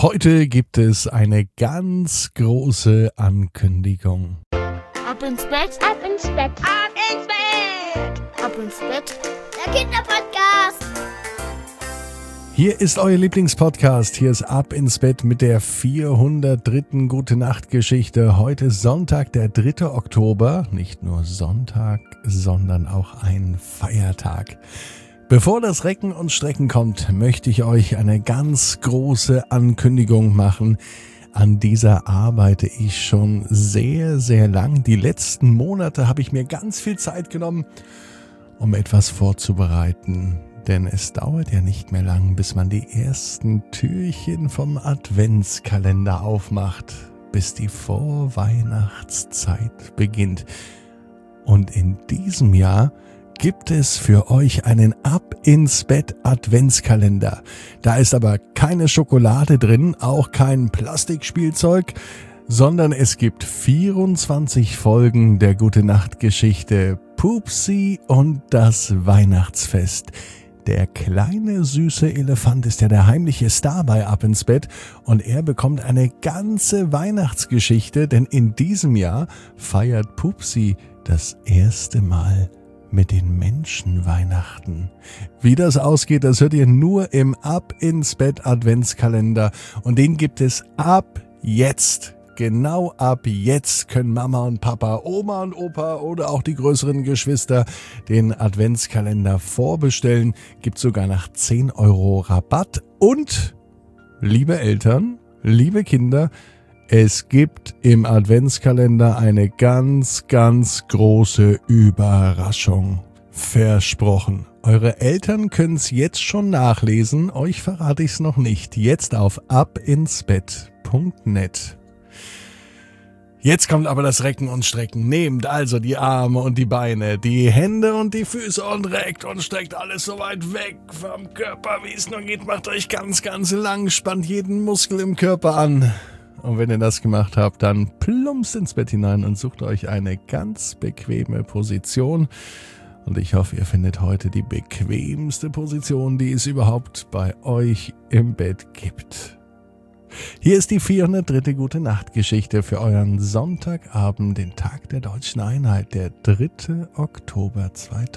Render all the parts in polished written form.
Heute gibt es eine ganz große Ankündigung. Ab ins Bett, ab ins Bett, ab ins Bett, ab ins Bett. Der Kinderpodcast. Hier ist euer Lieblingspodcast. Hier ist Ab ins Bett mit der 403. Gute-Nacht-Geschichte. Heute ist Sonntag, der 3. Oktober. Nicht nur Sonntag, sondern auch ein Feiertag. Bevor das Recken und Strecken kommt, möchte ich euch eine ganz große Ankündigung machen. An dieser arbeite ich schon sehr, sehr lang. Die letzten Monate habe ich mir ganz viel Zeit genommen, um etwas vorzubereiten. Denn es dauert ja nicht mehr lang, bis man die ersten Türchen vom Adventskalender aufmacht, bis die Vorweihnachtszeit beginnt. Und in diesem Jahr gibt es für euch einen Ab-ins-Bett-Adventskalender. Da ist aber keine Schokolade drin, auch kein Plastikspielzeug, sondern es gibt 24 Folgen der Gute-Nacht-Geschichte Pupsi und das Weihnachtsfest. Der kleine süße Elefant ist ja der heimliche Star bei Ab ins Bett und er bekommt eine ganze Weihnachtsgeschichte, denn in diesem Jahr feiert Pupsi das erste Mal mit den Menschen Weihnachten. Wie das ausgeht, das hört ihr nur im Ab ins Bett Adventskalender und den gibt es ab jetzt. Genau ab jetzt können Mama und Papa, Oma und Opa oder auch die größeren Geschwister den Adventskalender vorbestellen. Gibt sogar nach 10 € Rabatt. Und, liebe Eltern, liebe Kinder, es gibt im Adventskalender eine ganz, ganz große Überraschung. Versprochen. Eure Eltern können es jetzt schon nachlesen. Euch verrate ich es noch nicht. Jetzt auf abinsbett.net. Jetzt kommt aber das Recken und Strecken. Nehmt also die Arme und die Beine, die Hände und die Füße und reckt und streckt alles so weit weg vom Körper, wie es nur geht. Macht euch ganz, ganz lang, spannt jeden Muskel im Körper an. Und wenn ihr das gemacht habt, dann plumpst ins Bett hinein und sucht euch eine ganz bequeme Position. Und ich hoffe, ihr findet heute die bequemste Position, die es überhaupt bei euch im Bett gibt. Hier ist die 403. Gute-Nacht-Geschichte für euren Sonntagabend, den Tag der Deutschen Einheit, der 3. Oktober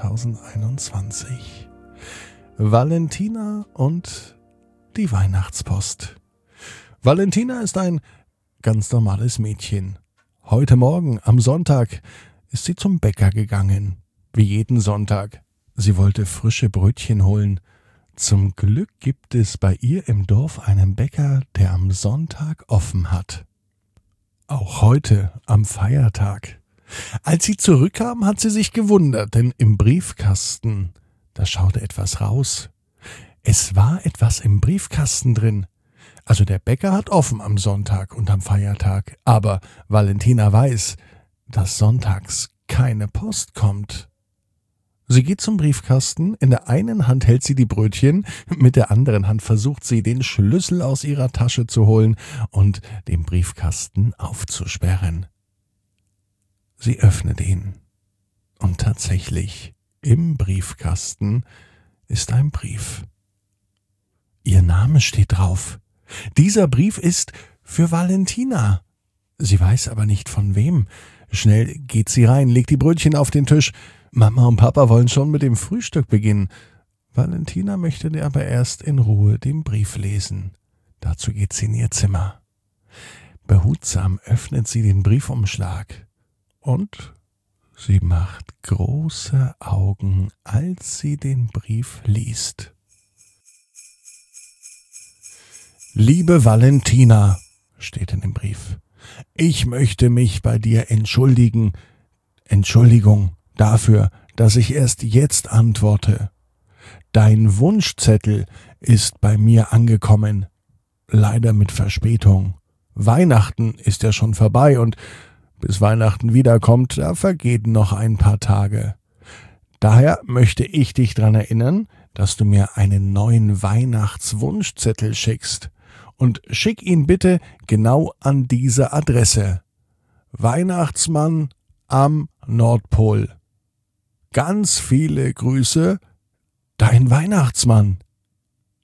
2021. Valentina und die Weihnachtspost. Valentina ist ein ganz normales Mädchen. Heute Morgen, am Sonntag, ist sie zum Bäcker gegangen. Wie jeden Sonntag. Sie wollte frische Brötchen holen. Zum Glück gibt es bei ihr im Dorf einen Bäcker, der am Sonntag offen hat. Auch heute, am Feiertag. Als sie zurückkam, hat sie sich gewundert, denn im Briefkasten, da schaute etwas raus. Es war etwas im Briefkasten drin. Also der Bäcker hat offen am Sonntag und am Feiertag, aber Valentina weiß, dass sonntags keine Post kommt. Sie geht zum Briefkasten, in der einen Hand hält sie die Brötchen, mit der anderen Hand versucht sie, den Schlüssel aus ihrer Tasche zu holen und den Briefkasten aufzusperren. Sie öffnet ihn und tatsächlich, im Briefkasten ist ein Brief. Ihr Name steht drauf. Dieser Brief ist für Valentina. Sie weiß aber nicht von wem. Schnell geht sie rein, legt die Brötchen auf den Tisch. Mama und Papa wollen schon mit dem Frühstück beginnen. Valentina möchte aber erst in Ruhe den Brief lesen. Dazu geht sie in ihr Zimmer. Behutsam öffnet sie den Briefumschlag und sie macht große Augen, als sie den Brief liest. Liebe Valentina, steht in dem Brief, ich möchte mich bei dir entschuldigen. Entschuldigung dafür, dass ich erst jetzt antworte. Dein Wunschzettel ist bei mir angekommen. Leider mit Verspätung. Weihnachten ist ja schon vorbei und bis Weihnachten wiederkommt, da vergehen noch ein paar Tage. Daher möchte ich dich daran erinnern, dass du mir einen neuen Weihnachtswunschzettel schickst. Und schick ihn bitte genau an diese Adresse. Weihnachtsmann am Nordpol. Ganz viele Grüße, dein Weihnachtsmann.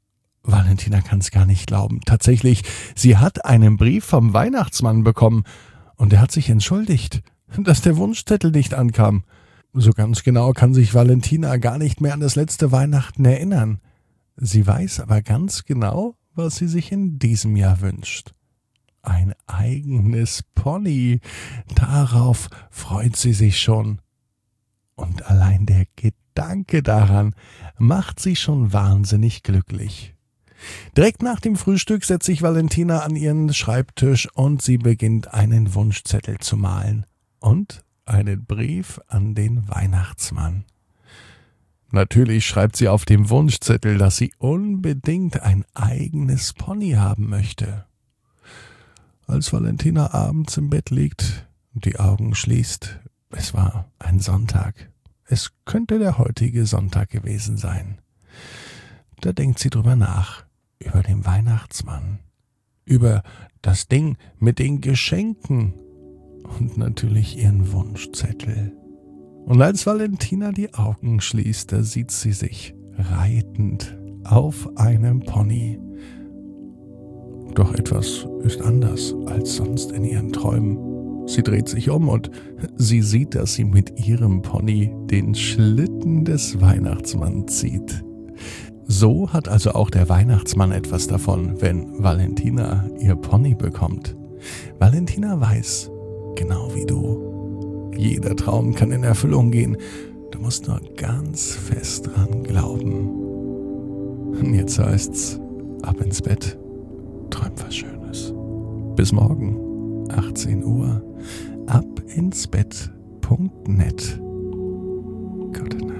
Valentina kann es gar nicht glauben. Tatsächlich, sie hat einen Brief vom Weihnachtsmann bekommen und er hat sich entschuldigt, dass der Wunschzettel nicht ankam. So ganz genau kann sich Valentina gar nicht mehr an das letzte Weihnachten erinnern. Sie weiß aber ganz genau, was sie sich in diesem Jahr wünscht. Ein eigenes Pony. Darauf freut sie sich schon. Und allein der Gedanke daran macht sie schon wahnsinnig glücklich. Direkt nach dem Frühstück setzt sich Valentina an ihren Schreibtisch und sie beginnt einen Wunschzettel zu malen und einen Brief an den Weihnachtsmann. Natürlich schreibt sie auf dem Wunschzettel, dass sie unbedingt ein eigenes Pony haben möchte. Als Valentina abends im Bett liegt und die Augen schließt, es war ein Sonntag. Es könnte der heutige Sonntag gewesen sein. Da denkt sie drüber nach, über den Weihnachtsmann, über das Ding mit den Geschenken und natürlich ihren Wunschzettel. Und als Valentina die Augen schließt, da sieht sie sich reitend auf einem Pony. Doch etwas ist anders als sonst in ihren Träumen. Sie dreht sich um und sie sieht, dass sie mit ihrem Pony den Schlitten des Weihnachtsmanns zieht. So hat also auch der Weihnachtsmann etwas davon, wenn Valentina ihr Pony bekommt. Valentina weiß, genau wie du, jeder Traum kann in Erfüllung gehen. Du musst nur ganz fest dran glauben. Und jetzt heißt's, ab ins Bett, träum was Schönes. Bis morgen, 18 Uhr, abinsbett.net. Gute Nacht.